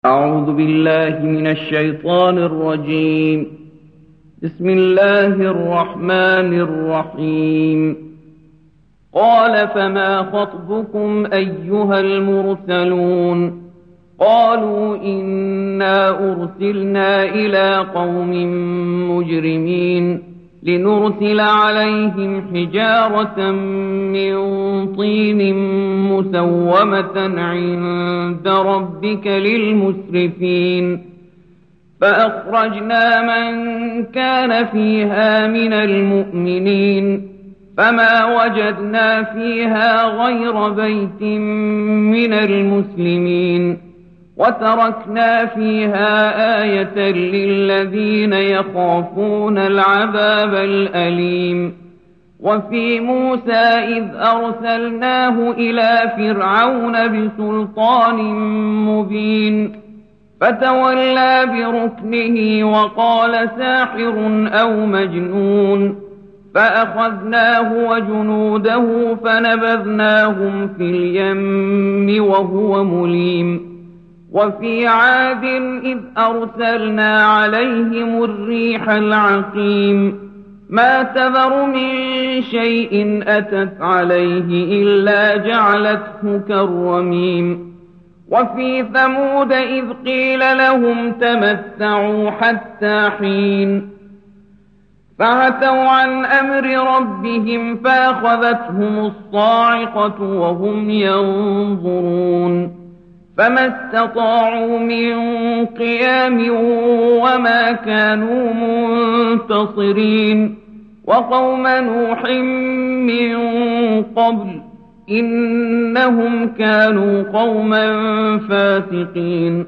أعوذ بالله من الشيطان الرجيم. بسم الله الرحمن الرحيم. قال فما خطبكم أيها المرسلون؟ قالوا إنا أرسلنا إلى قوم مجرمين لنرسل عليهم حجارة من طين مسومة عند ربك للمسرفين فأخرجنا من كان فيها من المؤمنين فما وجدنا فيها غير بيت من المسلمين وتركنا فيها آية للذين يخافون العذاب الأليم. وفي موسى إذ أرسلناه إلى فرعون بسلطان مبين فتولى بركنه وقال ساحر أو مجنون فأخذناه وجنوده فنبذناهم في اليم وهو مليم. وفي عاد إذ أرسلنا عليهم الريح العقيم ما تذر من شيء أتت عليه إلا جعلته كالرميم. وفي ثمود إذ قيل لهم تمتعوا حتى حين فعتوا عن أمر ربهم فأخذتهم الصاعقة وهم ينظرون فما استطاعوا من قيام وما كانوا منتصرين. وقوم نوح من قبل إنهم كانوا قوما فاسقين.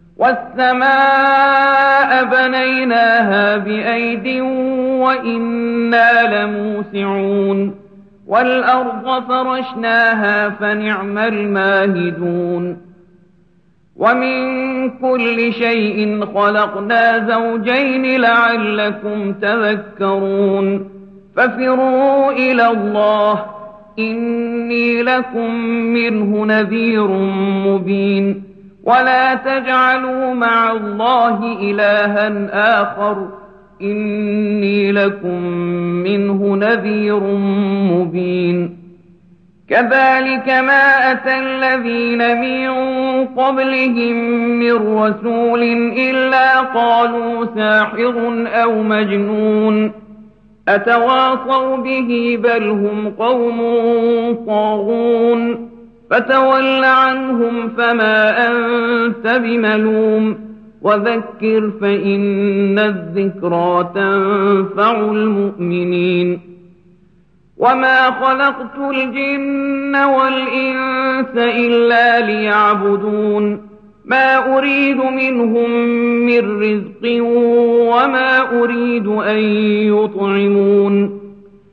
والسماء بنيناها بأيد وإنا لموسعون والأرض فرشناها فنعم الماهدون. ومن كل شيء خلقنا زوجين لعلكم تذكرون. ففروا إلى الله إني لكم منه نذير مبين. ولا تجعلوا مع الله إلها آخر إني لكم منه نذير مبين. كذلك ما أتى الذين من قبلهم من رسول إلا قالوا ساحر أو مجنون أتواصوا به بل هم قوم طاغون. فتول عنهم فما أنت بملوم وذكر فإن الذكرى تنفع المؤمنين. وما خلقت الجن والإنس إلا ليعبدون ما أريد منهم من رزق وما أريد أن يطعمون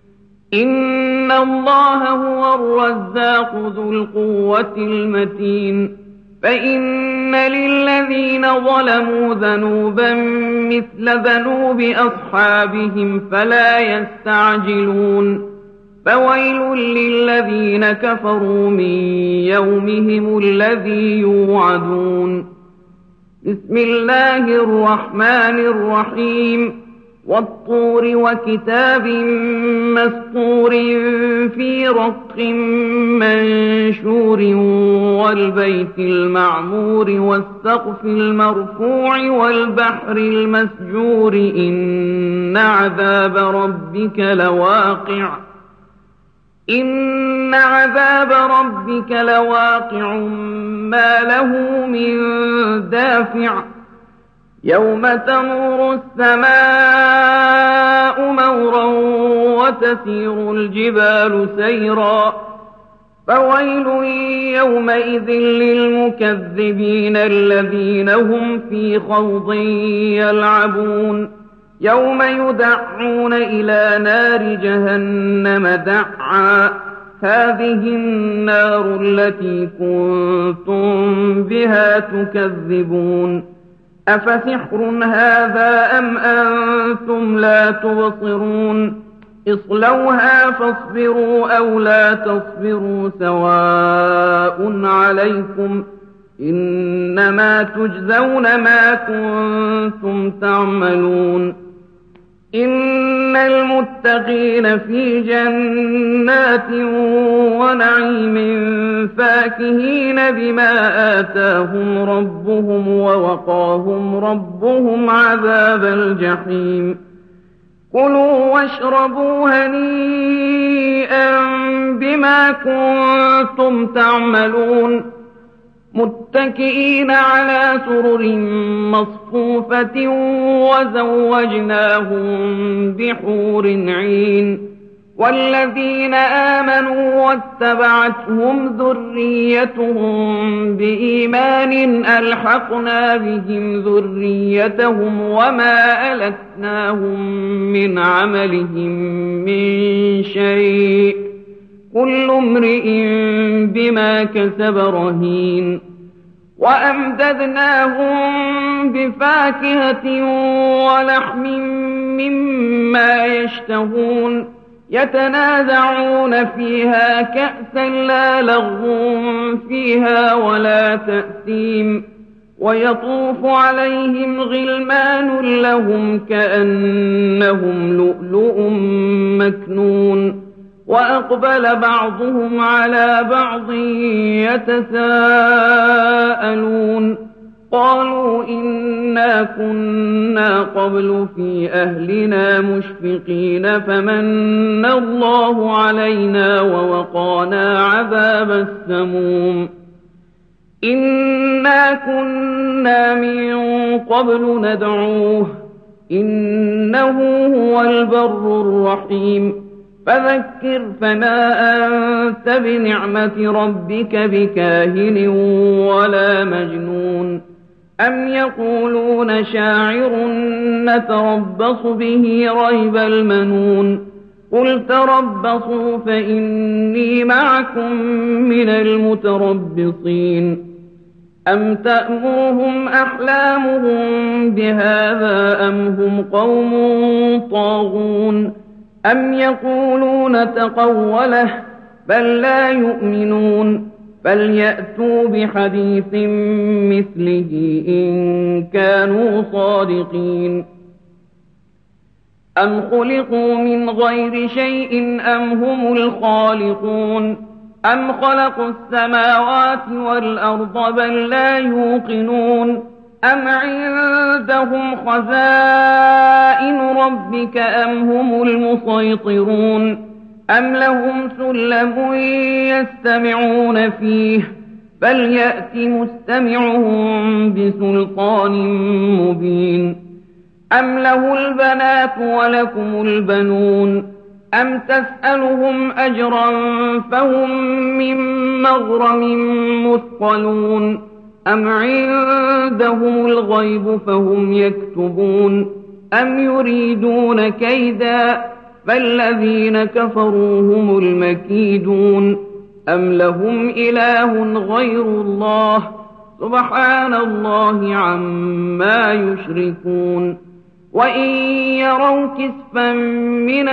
إن الله هو الرزاق ذو القوة المتين. فإن للذين ظلموا ذنوبا مثل ذنوب أصحابهم فلا يستعجلون. فويل للذين كفروا من يومهم الذي يوعدون. بسم الله الرحمن الرحيم. والطور وكتاب مسطور في رق منشور والبيت المعمور والسقف المرفوع والبحر المسجور إن عذاب ربك لواقع ما له من دافع يوم تمور السماء مورا وتسير الجبال سيرا فويل يومئذ للمكذبين الذين هم في خوض يلعبون. يوم يدعون إلى نار جهنم دعا هذه النار التي كنتم بها تكذبون. أفسحر هذا أم أنتم لا تبصرون اصلوها فاصبروا أو لا تصبروا سواء عليكم إنما تجزون ما كنتم تعملون إن المتقين في جنات ونعيم فاكهين بما آتاهم ربهم ووقاهم ربهم عذاب الجحيم كلوا واشربوا هنيئا بما كنتم تعملون متكئين على سرر مصفوفة وزوجناهم بحور عين والذين آمنوا واتبعتهم ذريتهم بإيمان ألحقنا بهم ذريتهم وما ألتناهم من عملهم من شيء كل امرئ بما كسب رهين وأمددناهم بفاكهة ولحم مما يشتهون يتنازعون فيها كأسا لا لغو فيها ولا تأثيم ويطوف عليهم غلمان لهم كأنهم لؤلؤ مكنون وأقبل بعضهم على بعض يتساءلون قالوا إنا كنا قبل في أهلنا مشفقين فمن الله علينا ووقانا عذاب السموم إنا كنا من قبل ندعوه إنه هو البر الرحيم فذكر فما أنت بنعمة ربك بكاهن ولا مجنون أم يقولون شاعر نتربص به ريب المنون قل تربصوا فإني معكم من المتربصين أم تأمرهم أحلامهم بهذا أم هم قوم طاغون أم يقولون تقوله بل لا يؤمنون فليأتوا بحديث مثله إن كانوا صادقين أم خلقوا من غير شيء أم هم الخالقون أم خلقوا السماوات والأرض بل لا يوقنون أم عندهم خزائن ربك أم هم المسيطرون أم لهم سلم يستمعون فيه فليأت مستمعهم بسلطان مبين أم له البنات ولكم البنون أم تسألهم أجرا فهم من مغرم مثقلون أم عندهم الغيب فهم يكتبون أم يريدون كيدا فالذين كفروا هم المكيدون أم لهم إله غير الله سبحان الله عما يشركون وإن يروا كسفا من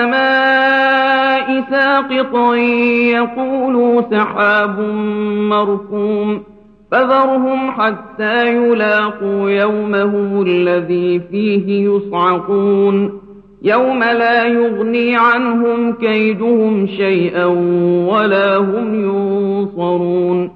السماء ساقطا يقولوا سحاب مركوم فذرهم حتى يلاقوا يومهم الذي فيه يصعقون يوم لا يغني عنهم كيدهم شيئا ولا هم ينصرون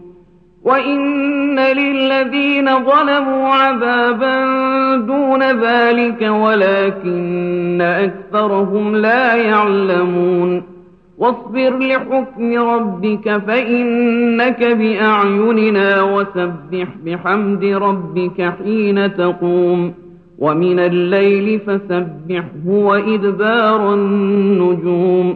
وإن للذين ظلموا عذابا دون ذلك ولكن أكثرهم لا يعلمون واصبر لحكم ربك فإنك بأعيننا وسبح بحمد ربك حين تقوم ومن الليل فسبحه وإدبار النجوم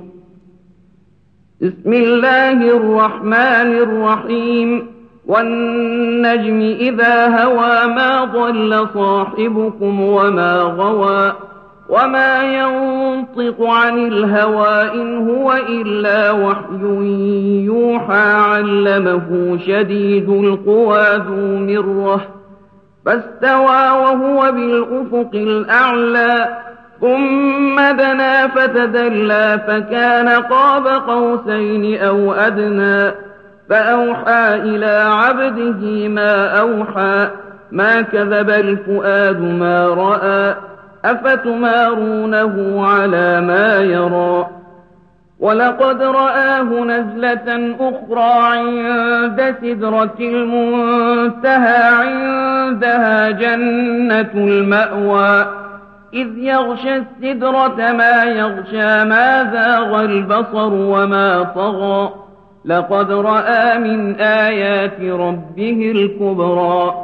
بسم الله الرحمن الرحيم والنجم إذا هوى ما ضل صاحبكم وما غوى وما ينطق عن الهوى إن هو إلا وحي يوحى علمه شديد القوى ذو مرة فاستوى وهو بالأفق الأعلى ثم دنا فتدلى فكان قاب قوسين أو أدنى فأوحى إلى عبده ما أوحى ما كذب الفؤاد ما رأى أفتمارونه على ما يرى ولقد رآه نزلة أخرى عند سدرة المنتهى عندها جنة المأوى إذ يغشى السدرة ما يغشى ما زاغ البصر وما طغى لقد رأى من آيات ربه الكبرى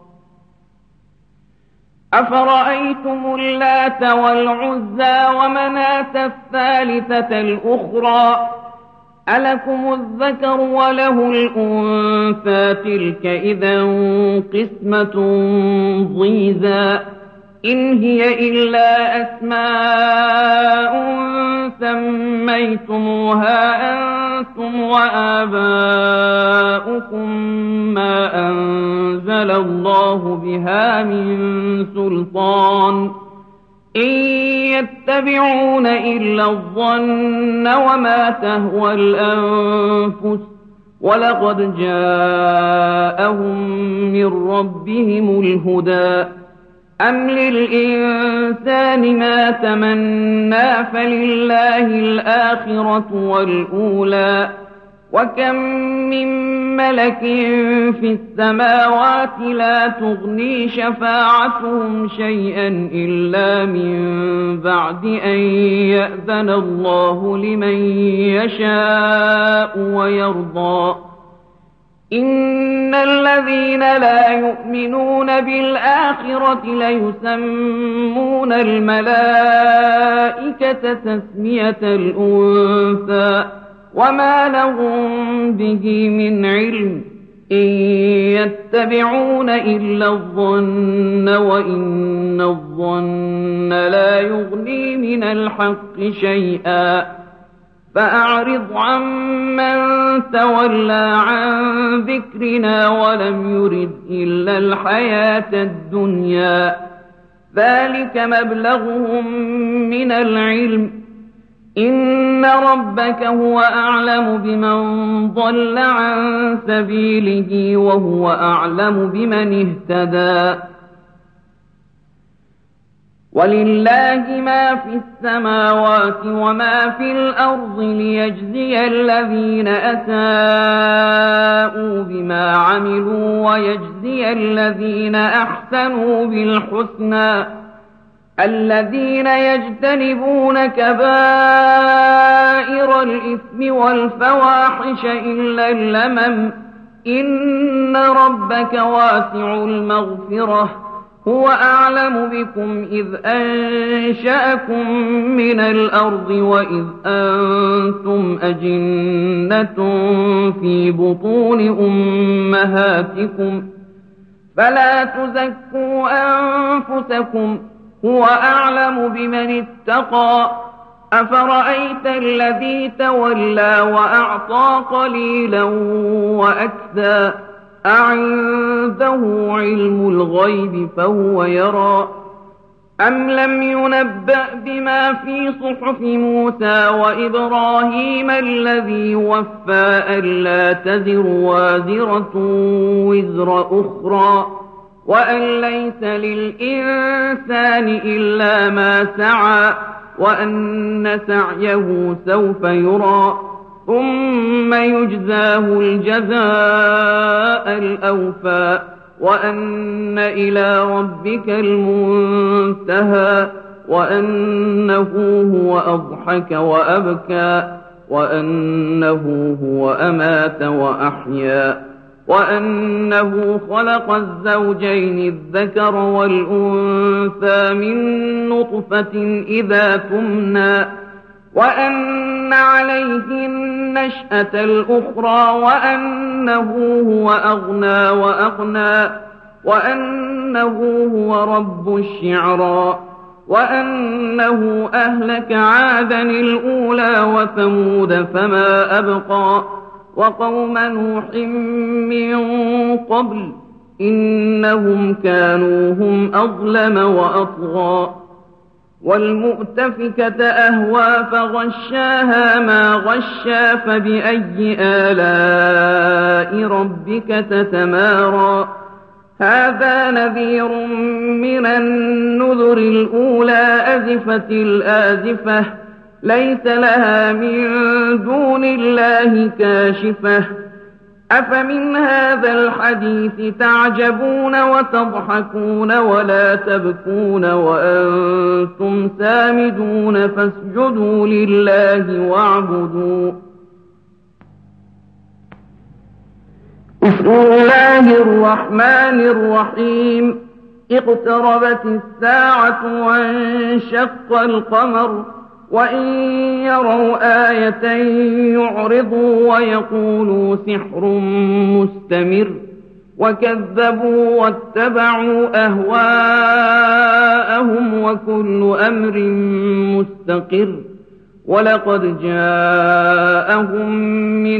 أفرأيتم اللات والعزى ومناة الثالثة الأخرى ألكم الذكر وله الأنثى تلك إذا قسمة ضيزى إن هي إلا أسماء سميتموها أنتم وآباؤكم ما أنزل الله بها من سلطان إن يتبعون إلا الظن وما تهوى الأنفس ولقد جاءهم من ربهم الهدى أم للإنسان ما تمنى فلله الآخرة والأولى وكم من ملك في السماوات لا تغني شفاعتهم شيئا إلا من بعد أن يأذن الله لمن يشاء ويرضى إن الذين لا يؤمنون بالآخرة ليسمون الملائكة تسمية الأنثى وما لهم به من علم إن يتبعون إلا الظن وإن الظن لا يغني من الحق شيئا فأعرض عمن تولى عن ذكرنا ولم يرد إلا الحياة الدنيا ذلك مبلغهم من العلم إن ربك هو أعلم بمن ضل عن سبيله وهو أعلم بمن اهتدى ولله ما في السماوات وما في الأرض ليجزي الذين أساءوا بما عملوا ويجزي الذين أحسنوا بالحسنى الذين يجتنبون كبائر الإثم والفواحش إلا اللمم إن ربك واسع المغفرة هو أعلم بكم إذ أنشأكم من الأرض وإذ أنتم أجنة في بطون أمهاتكم فلا تزكوا أنفسكم هو أعلم بمن اتقى أفرأيت الذي تولى وأعطى قليلا وأكدى أعنده علم الغيب فهو يرى أم لم ينبأ بما في صحف موسى وإبراهيم الذي وفى ألا تزر وازرة وزر أخرى وأن ليس للإنسان إلا ما سعى وأن سعيه سوف يرى ثم يجزاه الجزاء الأوفى وأن إلى ربك المنتهى وأنه هو أضحك وأبكى وأنه هو أمات وأحيا وأنه خلق الزوجين الذكر والأنثى من نطفة إذا تمنى وأن عليه النشأة الأخرى وأنه هو أغنى وأقنى وأنه هو رب الشعرى وأنه أهلك عادا الأولى وثمود فما أبقى وقوم نوح من قبل إنهم كانوا هم أظلم وأطغى والمؤتفكة أهوى فغشاها ما غشا فبأي آلاء ربك تتمارى هذا نذير من النذر الأولى أزفت الآزفة ليس لها من دون الله كاشفة أفمن هذا الحديث تعجبون وتضحكون ولا تبكون وأنتم سامدون فاسجدوا لله واعبدوا بسم الله الرحمن الرحيم اقتربت الساعة وانشق القمر وإن يروا آية يعرضوا ويقولوا سحر مستمر وكذبوا واتبعوا أهواءهم وكل أمر مستقر ولقد جاءهم من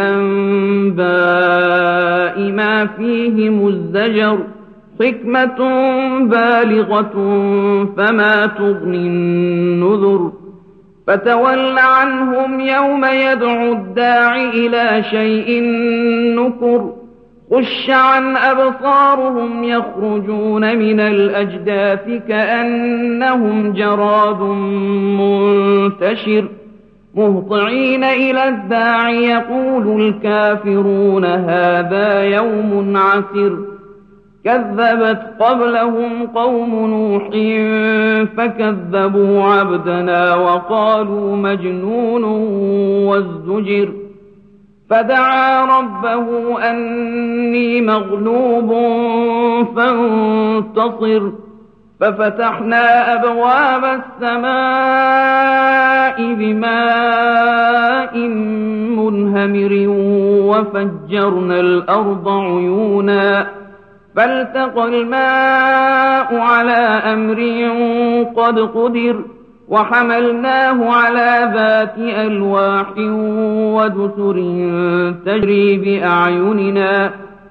الأنباء ما فيه مزدجر حكمة بالغة فما تغني النذر فتول عنهم يوم يدعو الداع إلى شيء نكر خش عن أبصارهم يخرجون من الأجداث كأنهم جراد منتشر مهطعين إلى الداع يقول الكافرون هذا يوم عسر كذبت قبلهم قوم نوح فكذبوا عبدنا وقالوا مجنون وازدجر فدعا ربه أني مغلوب فانتصر ففتحنا أبواب السماء بماء منهمر وفجرنا الأرض عيونا فالتقى الماء على أمر قد قدر وحملناه على ذات ألواح ودسر تجري بأعيننا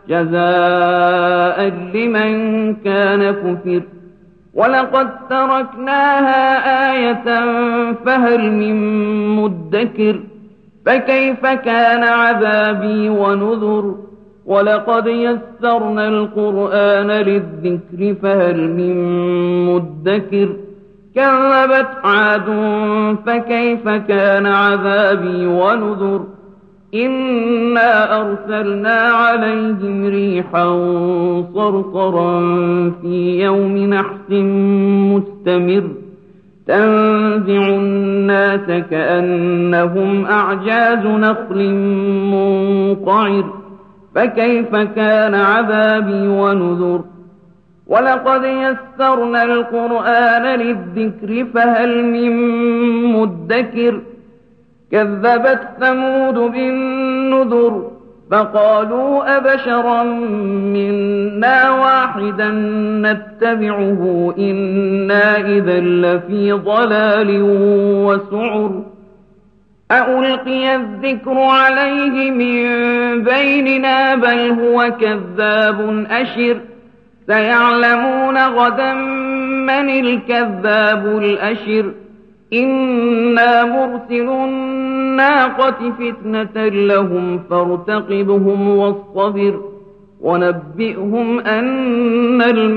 جزاء لمن كان كفر ولقد تركناها آية فهل من مدكر فكيف كان عذابي ونذر ولقد يسرنا القرآن للذكر فهل من مدكر كذبت عاد فكيف كان عذابي ونذر إنا أرسلنا عليهم ريحا صرصرا في يوم نحس مستمر تنزع الناس كأنهم أعجاز نخل منقعر فكيف كان عذابي ونذر ولقد يسرنا القرآن للذكر فهل من مدكر كذبت ثمود بالنذر فقالوا أبشرا منا واحدا نتبعه إنا إذا لفي ضلال وسعر أألقي الذكر عليه من بيننا بل هو كذاب أشر سيعلمون غدا من الكذاب الأشر إنا مرسل الناقة فتنة لهم فارتقبهم واصطبر ونبئهم أن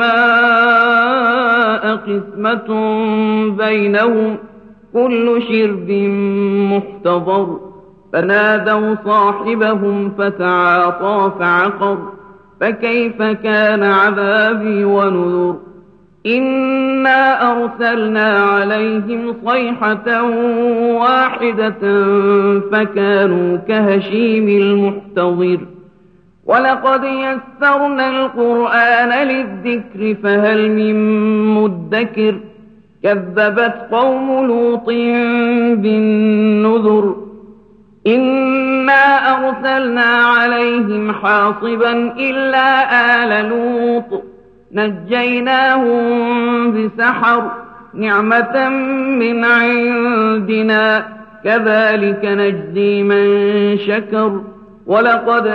الماء قسمة بينهم كل شرب محتضر فنادوا صاحبهم فتعاطى فعقر فكيف كان عذابي ونذر إنا أرسلنا عليهم صيحة واحدة فكانوا كهشيم المحتضر ولقد يسرنا القرآن للذكر فهل من مدكر كذبت قوم لوط بالنذر إنا أرسلنا عليهم حاصبا إلا آل لوط نجيناهم بسحر نعمة من عندنا كذلك نجزي من شكر ولقد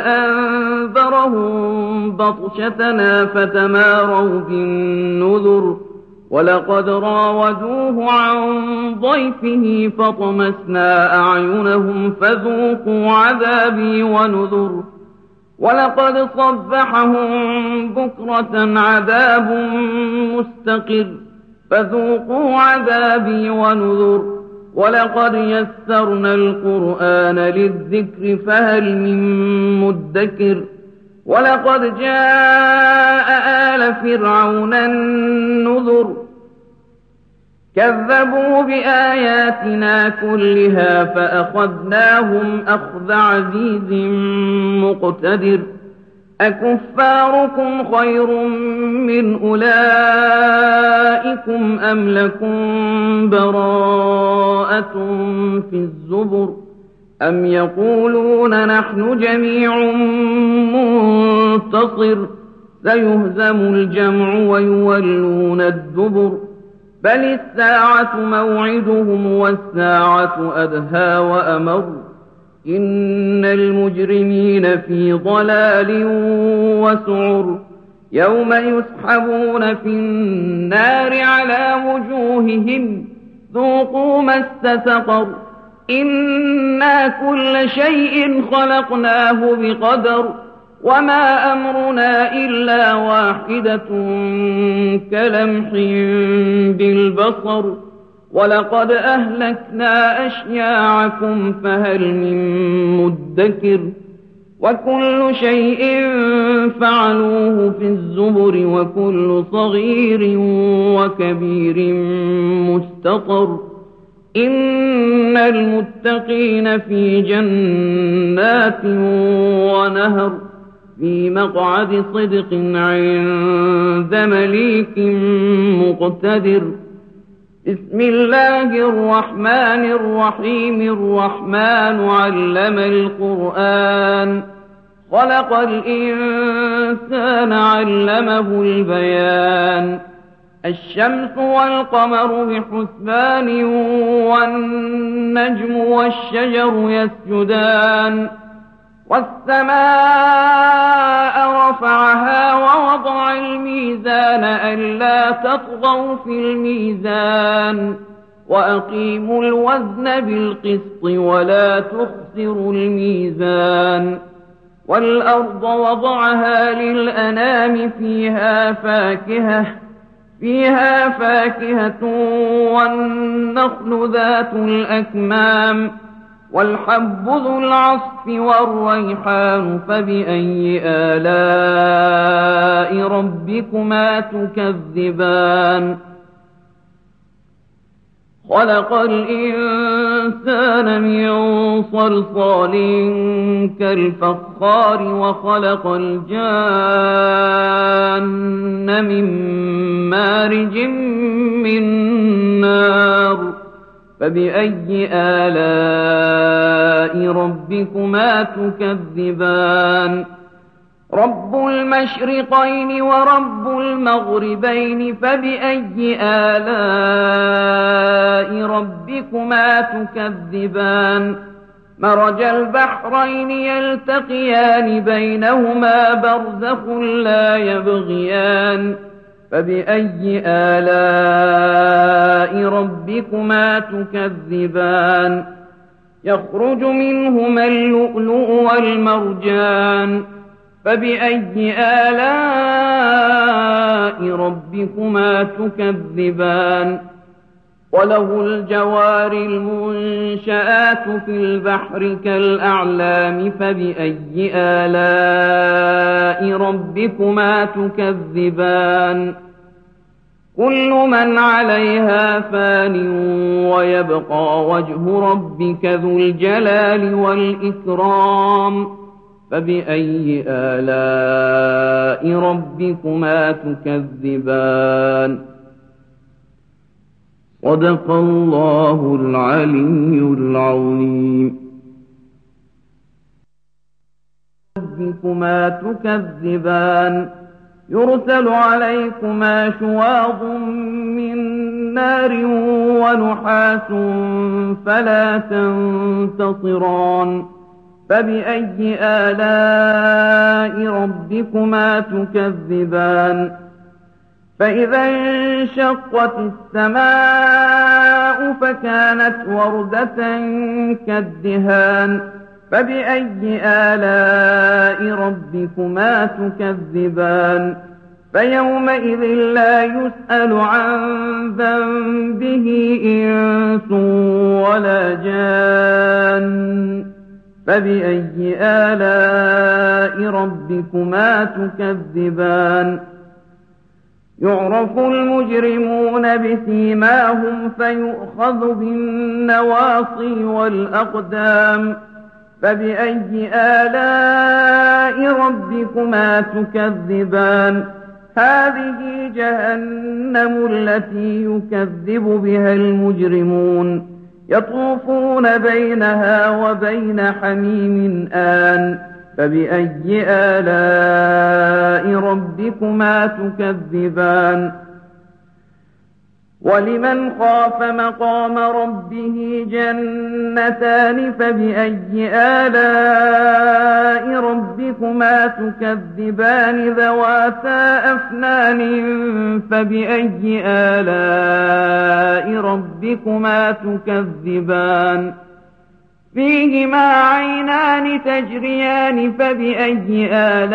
أنذرهم بطشتنا فتماروا بالنذر ولقد راودوه عن ضيفه فطمسنا أعينهم فذوقوا عذابي ونذر ولقد صبحهم بكرة عذاب مستقر فذوقوا عذابي ونذر ولقد يسرنا القرآن للذكر فهل من مدكر ولقد جاء آل فرعون النذر كذبوا بآياتنا كلها فأخذناهم أخذ عزيز مقتدر أكفاركم خير من أولئكم أم لكم براءة في الزبر أم يقولون نحن جميع منتصر سيهزم الجمع ويولون الدبر بل الساعة موعدهم والساعة أدهى وأمر إن المجرمين في ضلال وسعر يوم يسحبون في النار على وجوههم ذوقوا مس سقر إنا كل شيء خلقناه بقدر وما أمرنا إلا واحدة كلمح بالبصر ولقد أهلكنا أشياعكم فهل من مدكر وكل شيء فعلوه في الزبر وكل صغير وكبير مستطر إن المتقين في جنات ونهر في مقعد صدق عند مليك مقتدر بسم الله الرحمن الرحيم الرحمن علم القرآن خلق الإنسان علمه البيان الشمس والقمر بحسبان والنجم والشجر يسجدان والسماء رفعها ووضع الميزان ألا تطغوا في الميزان وأقيموا الوزن بالقسط ولا تخسروا الميزان والأرض وضعها للأنام فيها فاكهة والنخل ذات الأكمام والحب ذو العصف والريحان فبأي آلاء ربكما تكذبان خلق الإنسان من صلصال كالفخار وخلق الجان من مارج من نار فبأي آلاء ربكما تكذبان رب المشرقين ورب المغربين فبأي آلاء ربكما تكذبان مرج البحرين يلتقيان بينهما برزخ لا يبغيان فبأي آلاء ربكما تكذبان يخرج منهما اللؤلؤ والمرجان فبأي آلاء ربكما تكذبان وله الجوار المنشآت في البحر كالأعلام فبأي آلاء ربكما تكذبان كل من عليها فان ويبقى وجه ربك ذو الجلال والإكرام فبأي آلاء ربكما تكذبان صدق الله العلي العظيم ربكما تكذبان يرسل عليكما شواظ من نار ونحاس فلا تنتصران فبأي آلاء ربكما تكذبان فإذا انشقت السماء فكانت وردة كالدهان فبأي آلاء ربكما تكذبان فيومئذ لا يسأل عن ذنبه إنس ولا جان فبأي آلاء ربكما تكذبان يعرف المجرمون بسيماهم فيؤخذ بالنواصي والأقدام فبأي آلاء ربكما تكذبان هذه جهنم التي يكذب بها المجرمون يطوفون بينها وبين حميم آن فبأي آلاء ربكما تكذبان ولمن خاف مقام ربه جنتان فبأي آلاء ربكما تكذبان ذواتا أفنان فبأي آلاء ربكما تكذبان فيهما عينان تجريان فبأي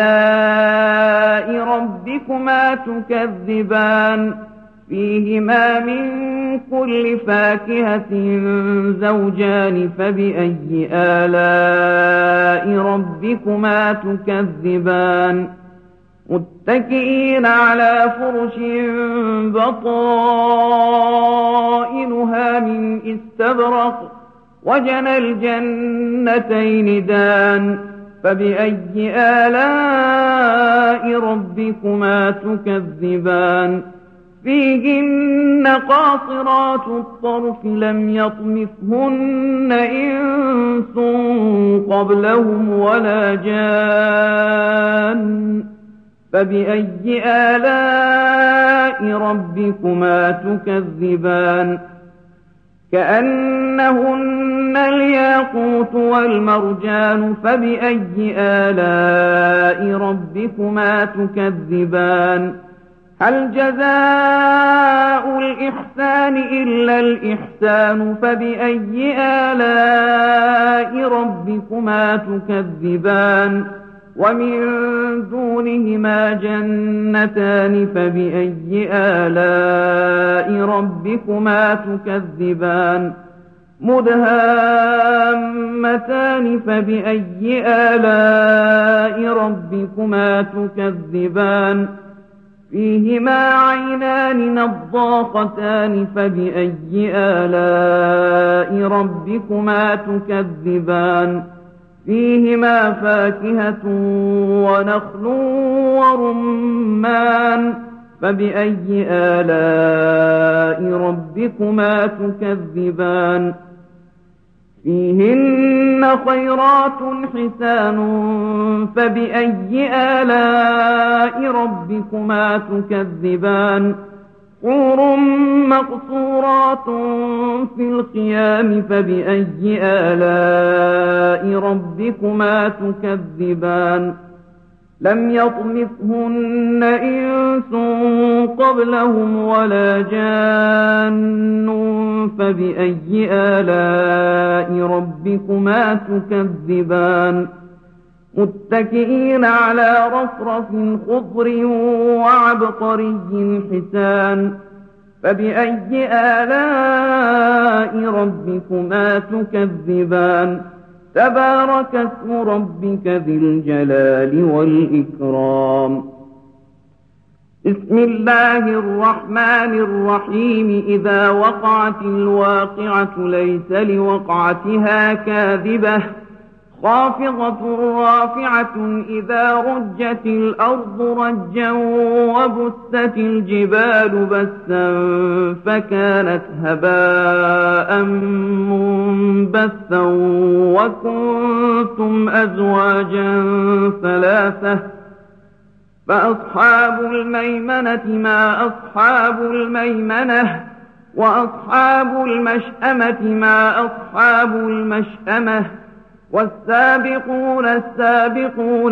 آلاء ربكما تكذبان فيهما من كل فاكهة زوجان فبأي آلاء ربكما تكذبان متكئين على فرش بطائنها من استبرق وجنى الجنتين دان فبأي آلاء ربكما تكذبان فيهن قاصرات الطرف لم يطمثهن إنس قبلهم ولا جان فبأي آلاء ربكما تكذبان كأنهن الياقوت والمرجان فبأي آلاء ربكما تكذبان هل جزاء الإحسان إلا الإحسان فبأي آلاء ربكما تكذبان ومن دونهما جنتان فبأي آلاء ربكما تكذبان مدهامتان فبأي آلاء ربكما تكذبان فيهما عينان نضاختان فبأي آلاء ربكما تكذبان فيهما فاكهة ونخل ورمان فبأي آلاء ربكما تكذبان فيهن خيرات حسان فبأي آلاء ربكما تكذبان حور مقصورات في الخيام فبأي آلاء ربكما تكذبان لم يطمثهن إنس قبلهم ولا جان فبأي آلاء ربكما تكذبان متكئين على رفرف خضر وعبقري حسان فبأي آلاء ربكما تكذبان تبارك اسم ربك ذي الجلال والإكرام بسم الله الرحمن الرحيم إذا وقعت الواقعة ليس لوقعتها كاذبة خافضة رافعة إذا رجت الأرض رجا وبست الجبال بسا فكانت هباء منبثا وكنتم أزواجا ثلاثة فأصحاب الميمنة ما أصحاب الميمنة وأصحاب المشأمة ما أصحاب المشأمة والسابقون السابقون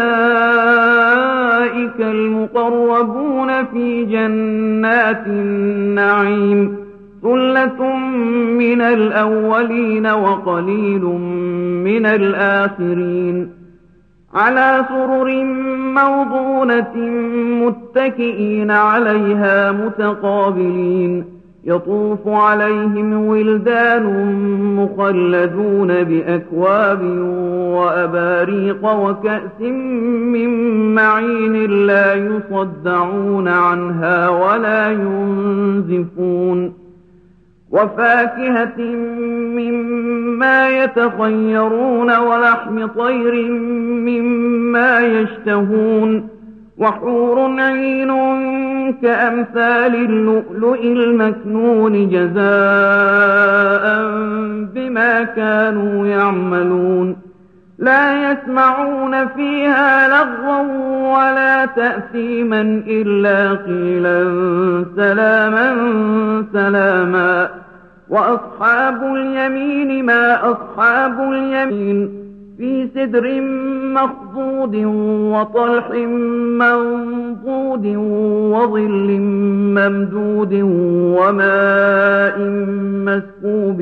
أولئك المقربون في جنات النعيم ثلة من الأولين وقليل من الآخرين على سرر موضونة متكئين عليها متقابلين يطوف عليهم ولدان مخلدون بأكواب وأباريق وكأس من معين لا يصدعون عنها ولا ينزفون وفاكهة مما يتخيرون ولحم طير مما يشتهون وحور عين كأمثال اللؤلؤ المكنون جزاء بما كانوا يعملون لا يسمعون فيها لغوا ولا تأثيما إلا قيلا سلاما سلاما وأصحاب اليمين ما أصحاب اليمين في سدر مخضود وطلح منضود وظل ممدود وماء مسكوب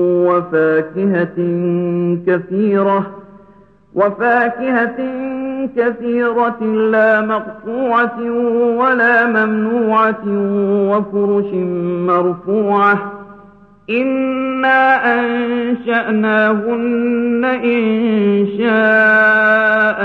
وفاكهة كثيرة لا مقطوعة ولا ممنوعة وفرش مرفوعة إنا أنشأناهن إنشاء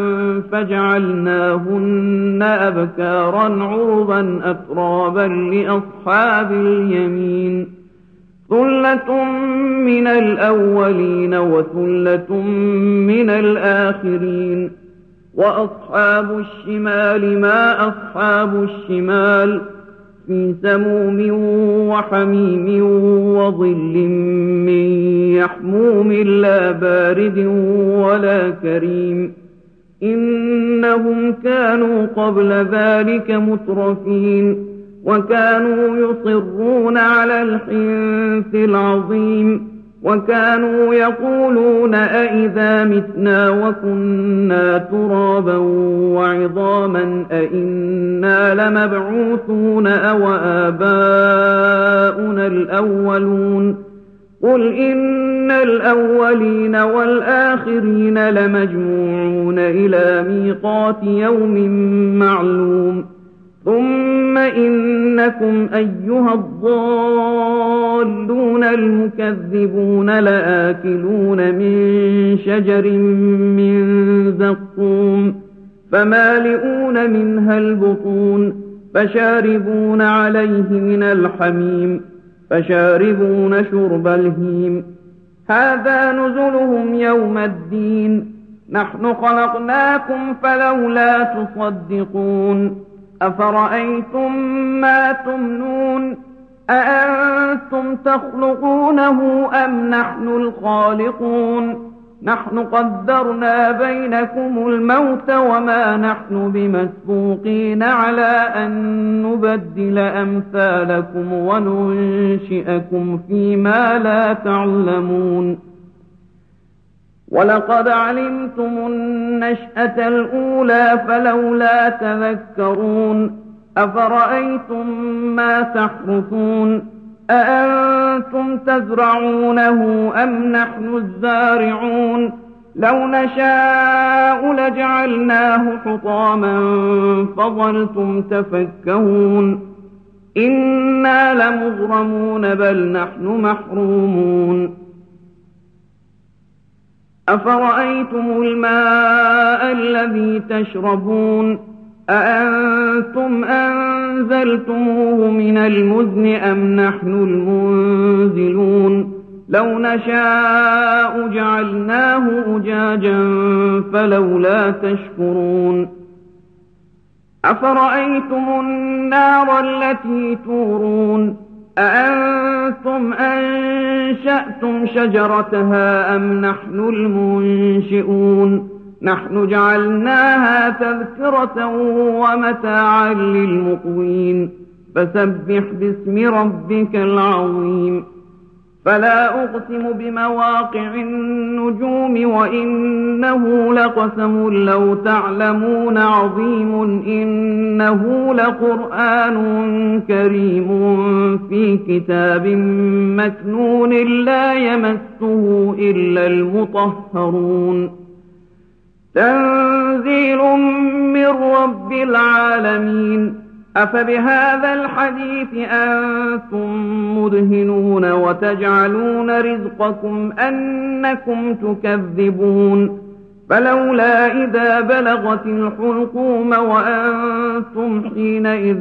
فجعلناهن أبكارا عربا أترابا لأصحاب اليمين ثلة من الأولين وثلة من الآخرين وأصحاب الشمال ما أصحاب الشمال في سموم وحميم وظل من يحموم لا بارد ولا كريم إنهم كانوا قبل ذلك مترفين وكانوا يصرون على الحنث العظيم وكانوا يقولون أئذا متنا وكنا ترابا وعظاما أئنا لمبعوثون أو آباؤنا الأولون قل إن الأولين والآخرين لمجموعون إلى ميقات يوم معلوم ثم إنكم أيها الضالون المكذبون لآكلون من شجر من زقوم فمالئون منها البطون فشاربون عليه من الحميم فشاربون شرب الهيم هذا نزلهم يوم الدين نحن خلقناكم فلولا تصدقون أفرأيتم ما تمنون أأنتم تخلقونه أم نحن الخالقون نحن قدرنا بينكم الموت وما نحن بمسبوقين على أن نبدل أمثالكم وننشئكم فيما لا تعلمون ولقد علمتم النشأة الأولى فلولا تذكرون أفرأيتم ما تحرثون أأنتم تزرعونه أم نحن الزارعون لو نشاء لجعلناه حطاما فظلتم تفكهون إنا لمغرمون بل نحن محرومون أفرأيتم الماء الذي تشربون أأنتم أنزلتموه من المزن أم نحن المنزلون لو نشاء جعلناه أجاجا فلولا تشكرون أفرأيتم النار التي تورون أأنتم أنشأتم شجرتها أم نحن المنشئون نحن جعلناها تذكرة ومتاعا للمقوين فسبح باسم ربك العظيم فلا أقسم بمواقع النجوم وإنه لقسم لو تعلمون عظيم إنه لقرآن كريم في كتاب مكنون لا يمسه إلا المطهرون تنزيل من رب العالمين أفبهذا الحديث أنتم مدهنون وتجعلون رزقكم أنكم تكذبون فلولا إذا بلغت الحلقوم وأنتم حينئذ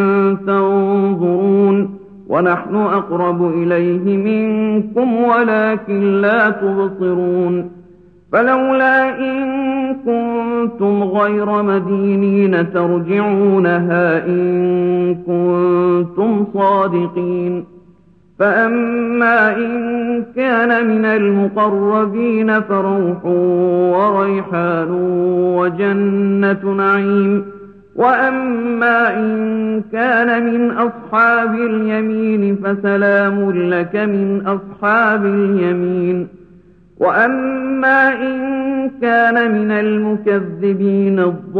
تنظرون ونحن أقرب إليه منكم ولكن لا تبصرون فلولا إن كنتم غير مدينين ترجعونها إن كنتم صادقين فأما إن كان من المقربين فروح وريحان وجنة نعيم وأما إن كان من أصحاب اليمين فسلام لك من أصحاب اليمين وأما إن كان من المكذبين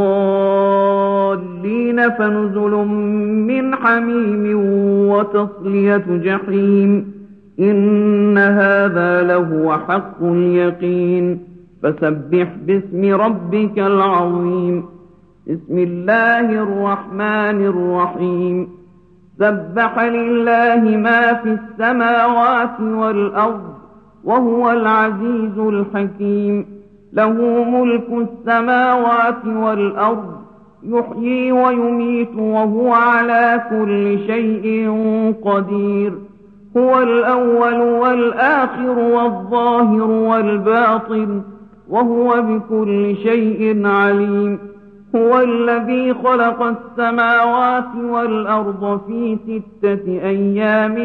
الضالين فنزل من حميم وتصلية جحيم إن هذا لهو حق اليقين فسبح باسم ربك العظيم بسم الله الرحمن الرحيم سبح لله ما في السماوات والأرض وهو العزيز الحكيم له ملك السماوات والأرض يحيي ويميت وهو على كل شيء قدير هو الأول والآخر والظاهر والباطن وهو بكل شيء عليم هو الذي خلق السماوات والأرض في 6 أيام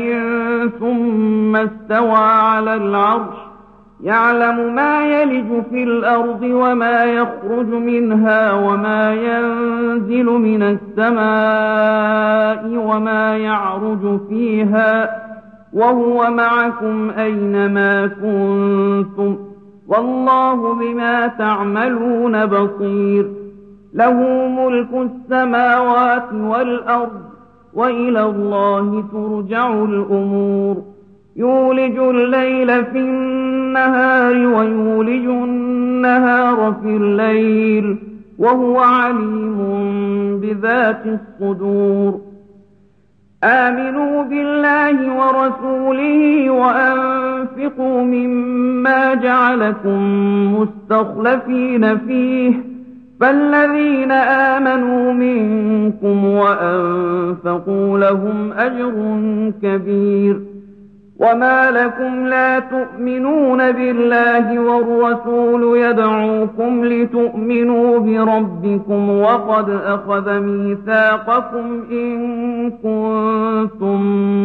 ثم استوى على العرش يعلم ما يلج في الأرض وما يخرج منها وما ينزل من السماء وما يعرج فيها وهو معكم أينما كنتم والله بما تعملون بصير له ملك السماوات والأرض وإلى الله ترجع الأمور يولج الليل في النهار ويولج النهار في الليل وهو عليم بذات الصدور آمنوا بالله ورسوله وأنفقوا مما جعلكم مستخلفين فيه فالذين آمنوا منكم وأنفقوا لهم أجر كبير وما لكم لا تؤمنون بالله والرسول يدعوكم لتؤمنوا بربكم وقد أخذ ميثاقكم إن كنتم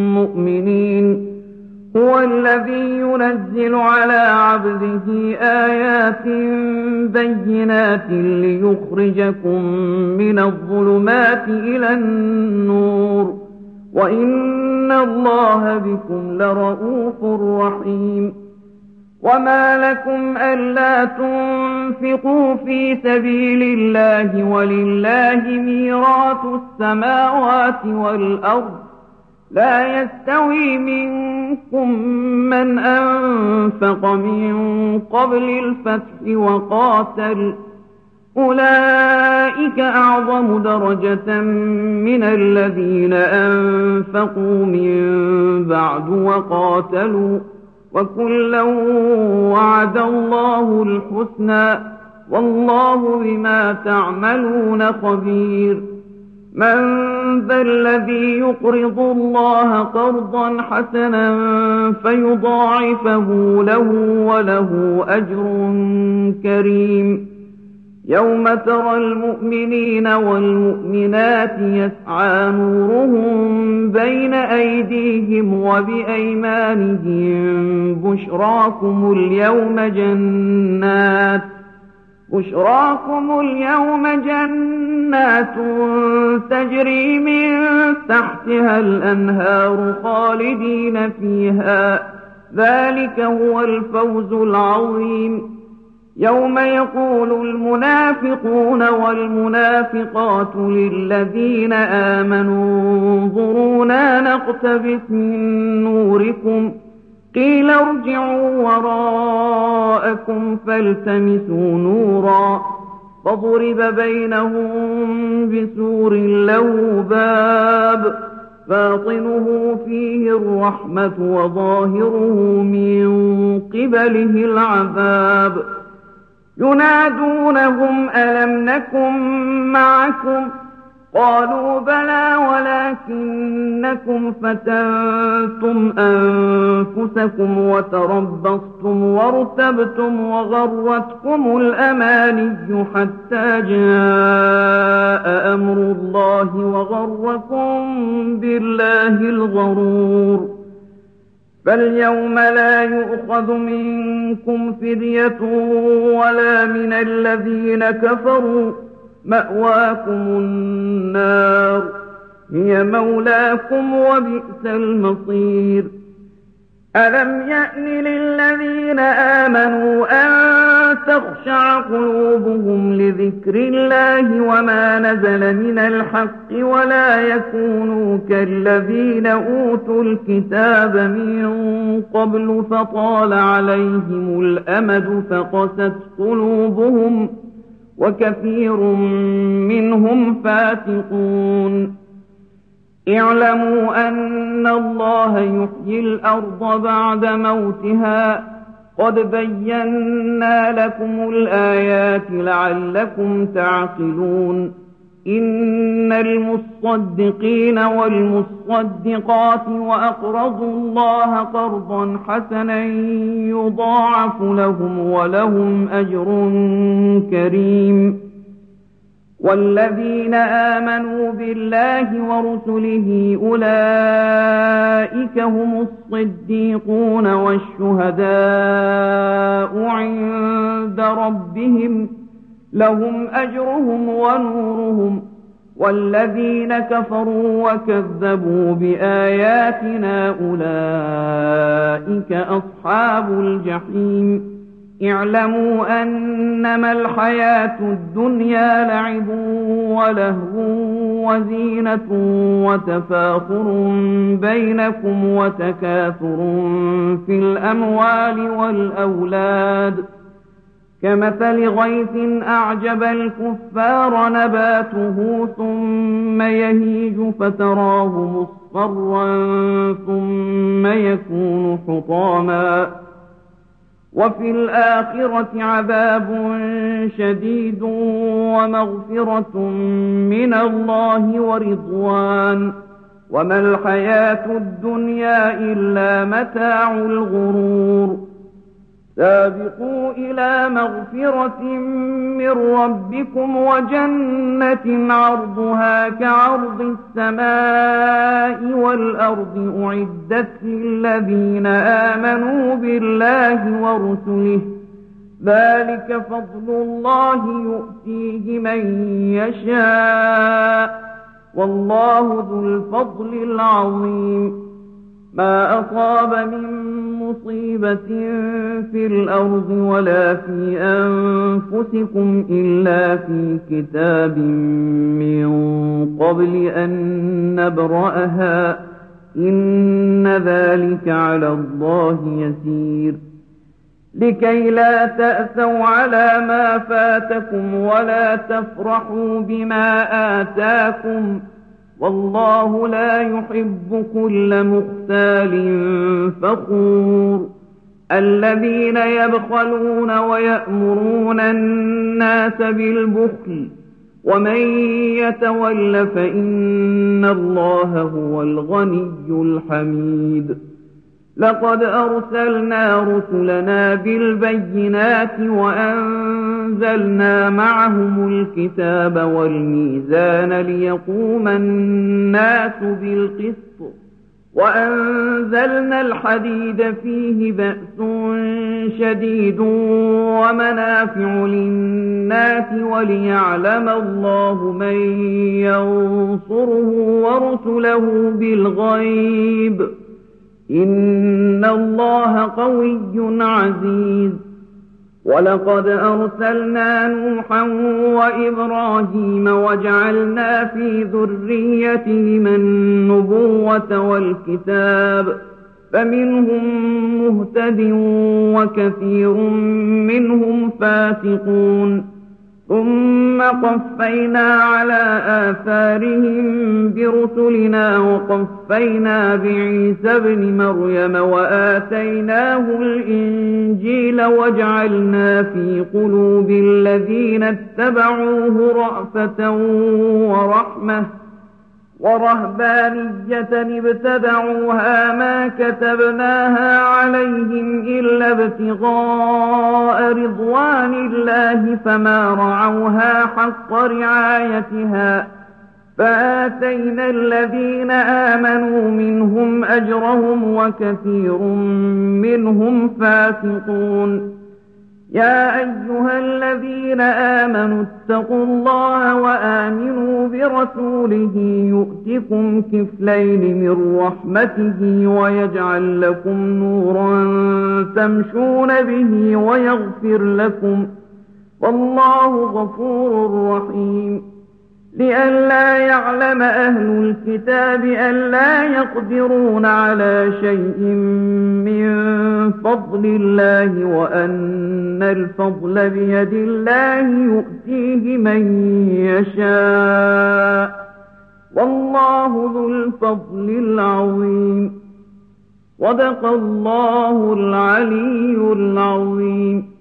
مؤمنين هو الذي ينزل على عبده آيات بينات ليخرجكم من الظلمات إلى النور وإن الله بكم لرؤوف رحيم وما لكم ألا تنفقوا في سبيل الله ولله ميراث السماوات والأرض لا يستوي منكم من أنفق من قبل الفتح وقاتل أولئك أعظم درجة من الذين أنفقوا من بعد وقاتلوا وكلا وعد الله الحسنى والله بما تعملون خبير من ذا الذي يقرض الله قرضا حسنا فيضاعفه له وله أجر كريم يوم ترى المؤمنين والمؤمنات يسعى نورهم بين أيديهم وبأيمانهم بشراكم اليوم جنات تجري من تحتها الأنهار خالدين فيها ذلك هو الفوز العظيم. يوم يقول المنافقون والمنافقات للذين آمنوا انظرونا نقتبس من نوركم قيل ارجعوا وراءكم فالتمسوا نورا فضرب بينهم بسور له باب باطنه فيه الرحمة وظاهره من قبله العذاب ينادونهم ألم نكن معكم قالوا بلى ولكنكم فتنتم أنفسكم وتربصتم وارتبتم وغرتكم الأماني حتى جاء أمر الله وغركم بالله الغرور فاليوم لا يؤخذ منكم فدية ولا من الذين كفروا مأواكم النار هي مولاكم وبئس المصير ألم يأن للذين آمنوا أن تخشع قلوبهم لذكر الله وما نزل من الحق ولا يكونوا كالذين أوتوا الكتاب من قبل فطال عليهم الأمد فقست قلوبهم وكثير منهم فاسقون اعلموا أن الله يحيي الأرض بعد موتها قد بينا لكم الآيات لعلكم تعقلون إن المصدقين والمصدقات وأقرضوا الله قرضا حسنا يضاعف لهم ولهم أجر كريم والذين آمنوا بالله ورسله أولئك هم الصديقون والشهداء عند ربهم لهم أجرهم ونورهم والذين كفروا وكذبوا بآياتنا أولئك أصحاب الجحيم اعلموا أنما الحياة الدنيا لعب ولهو وزينة وتفاخر بينكم وتكاثر في الأموال والأولاد كمثل غيث أعجب الكفار نباته ثم يهيج فتراه مصفرا ثم يكون حطاما وفي الآخرة عذاب شديد ومغفرة من الله ورضوان وما الحياة الدنيا إلا متاع الغرور سابقوا إلى مغفرة من ربكم وجنة عرضها كعرض السماء والأرض أعدت للذين آمنوا بالله ورسله ذلك فضل الله يؤتيه من يشاء والله ذو الفضل العظيم ما أصاب من مصيبة في الأرض ولا في أنفسكم إلا في كتاب من قبل أن نبرأها إن ذلك على الله يسير لكي لا تأسوا على ما فاتكم ولا تفرحوا بما آتاكم والله لا يحب كل مختال فخور الذين يبخلون ويأمرون الناس بالبخل ومن يتول فإن الله هو الغني الحميد لقد أرسلنا رسلنا بالبينات وأنزلنا معهم الكتاب والميزان ليقوم الناس بالقسط وأنزلنا الحديد فيه بأس شديد ومنافع للناس وليعلم الله من ينصره ورسله بالغيب إن الله قوي عزيز ولقد أرسلنا نوحا وإبراهيم وجعلنا في ذريتهما النبوة والكتاب فمنهم مهتد وكثير منهم فاسقون ثم قفينا على آثارهم برسلنا وقفينا بعيسى ابن مريم وآتيناه الإنجيل وجعلنا في قلوب الذين اتبعوه رأفة ورحمة ورهبانية ابتدعوها ما كتبناها عليهم إلا ابتغاء رضوان الله فما رعوها حق رعايتها فآتينا الذين آمنوا منهم أجرهم وكثير منهم فاسقون يا أيها الذين آمنوا اتقوا الله وآمنوا برسوله يؤتكم كفلين من رحمته ويجعل لكم نورا تمشون به ويغفر لكم والله غفور رحيم لئلا يعلم أهل الكتاب ألا يقدرون على شيء من فضل الله وأن الفضل بيد الله يؤتيه من يشاء والله ذو الفضل العظيم صدق الله العلي العظيم.